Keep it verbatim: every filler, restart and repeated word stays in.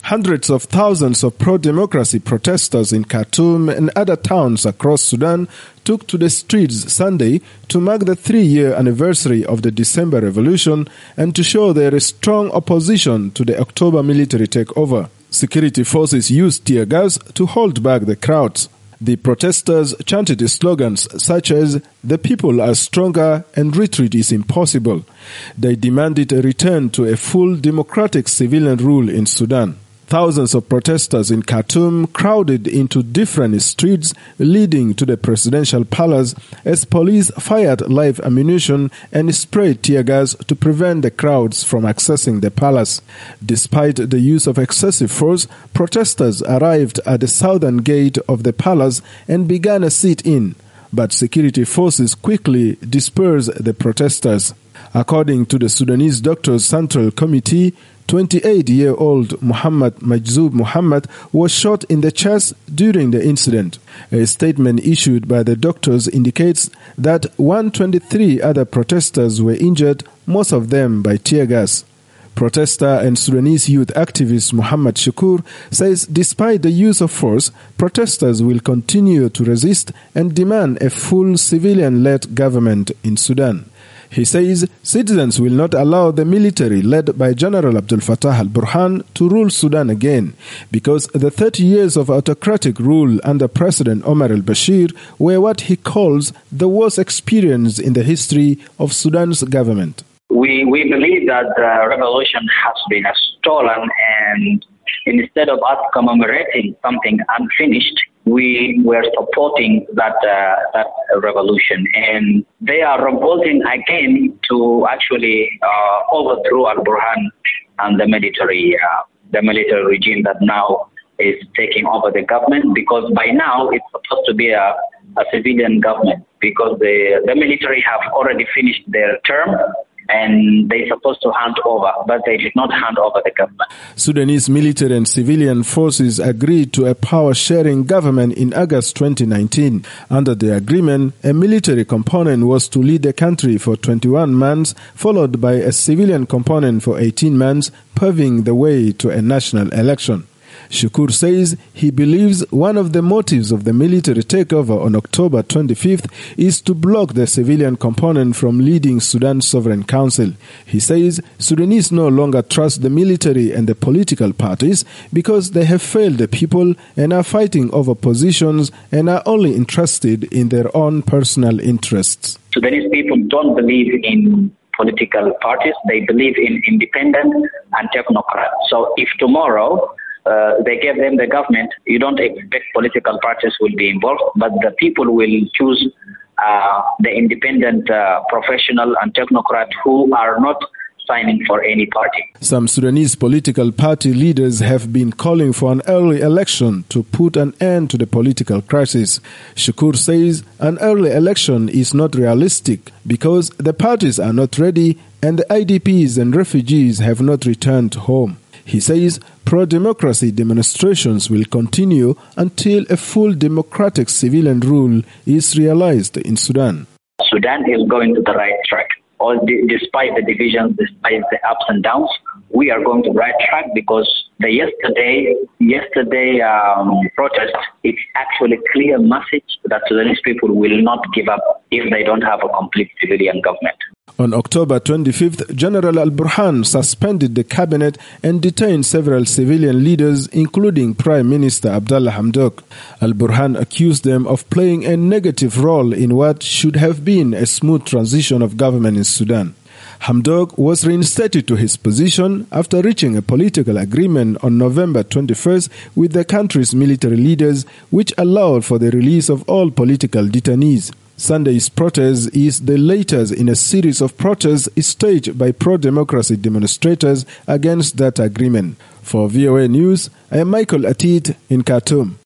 Hundreds of thousands of pro-democracy protesters in Khartoum and other towns across Sudan took to the streets Sunday to mark the three-year anniversary of the December Revolution and to show their strong opposition to the October military takeover. Security forces used tear gas to hold back the crowds. The protesters chanted slogans such as "The people are stronger and retreat is impossible." They demanded a return to a full democratic civilian rule in Sudan. Thousands of protesters in Khartoum crowded into different streets leading to the presidential palace as police fired live ammunition and sprayed tear gas to prevent the crowds from accessing the palace. Despite the use of excessive force, protesters arrived at the southern gate of the palace and began a sit-in, but security forces quickly dispersed the protesters. According to the Sudanese Doctors Central Committee, twenty-eight-year-old Muhammad Majzoub Muhammad was shot in the chest during the incident. A statement issued by the doctors indicates that one hundred twenty-three other protesters were injured, most of them by tear gas. Protester and Sudanese youth activist Muhammad Shakur says despite the use of force, protesters will continue to resist and demand a full civilian-led government in Sudan. He says citizens will not allow the military led by General Abdel Fattah al-Burhan to rule Sudan again because the thirty years of autocratic rule under President Omar al-Bashir were what he calls the worst experience in the history of Sudan's government. We, we believe that the revolution has been stolen, and instead of us commemorating something unfinished, we were supporting that uh, that revolution, and they are revolting again to actually uh, overthrow al-Burhan and the military, uh, the military regime that now is taking over the government. Because by now it's supposed to be a, a civilian government, because the the military have already finished their term. And they're supposed to hand over, but they did not hand over the government. Sudanese military and civilian forces agreed to a power-sharing government in August twenty nineteen. Under the agreement, a military component was to lead the country for twenty-one months, followed by a civilian component for eighteen months, paving the way to a national election. Shakur says he believes one of the motives of the military takeover on October twenty-fifth is to block the civilian component from leading Sudan's Sovereign Council. He says Sudanese no longer trust the military and the political parties because they have failed the people and are fighting over positions and are only interested in their own personal interests. Sudanese people don't believe in political parties. They believe in independent and technocrats. So if tomorrow Uh, they gave them the government, you don't expect political parties will be involved, but the people will choose uh, the independent uh, professional and technocrat who are not signing for any party. Some Sudanese political party leaders have been calling for an early election to put an end to the political crisis. Shakur says an early election is not realistic because the parties are not ready and the I D Ps and refugees have not returned home. He says pro-democracy demonstrations will continue until a full democratic civilian rule is realized in Sudan. Sudan is going to the right track. All the, despite the divisions, despite the ups and downs, we are going to the right track because the yesterday yesterday um, protest, it's actually a clear message that Sudanese people will not give up if they don't have a complete civilian government. On October twenty-fifth, General al-Burhan suspended the cabinet and detained several civilian leaders, including Prime Minister Abdallah Hamdok. Al-Burhan accused them of playing a negative role in what should have been a smooth transition of government in Sudan. Hamdok was reinstated to his position after reaching a political agreement on November twenty-first with the country's military leaders, which allowed for the release of all political detainees. Sunday's protest is the latest in a series of protests staged by pro-democracy demonstrators against that agreement. For V O A News, I am Michael Atit in Khartoum.